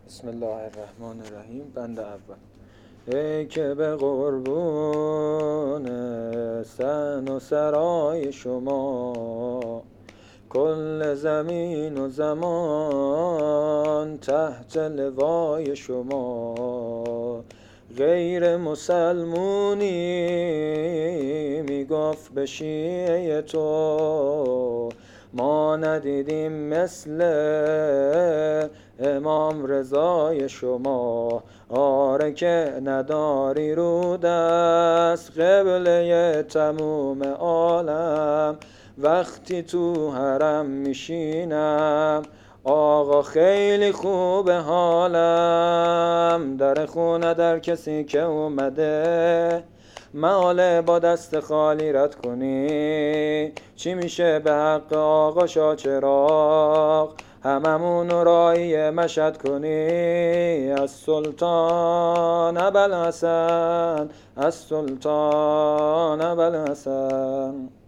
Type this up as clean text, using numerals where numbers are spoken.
بسم الله الرحمن الرحیم. بند اول. ای که به قربون سن و سرای شما، کل زمین و زمان تحت لوای شما، غیر مسلمونی میگفت به شیعه تو، ما ندیدیم مثل امام رضای شما. آره که نداری رو دست قبله تموم عالم، وقتی تو حرم میشینم آقا خیلی خوب حالم. در خونه در کسی که اومده محاله با دست خالی رد کنی، چی میشه به حق آقا شاه چراغ، هممون رایی مشهد کنی. از سلطان ابوالحسن، از سلطان ابوالحسن.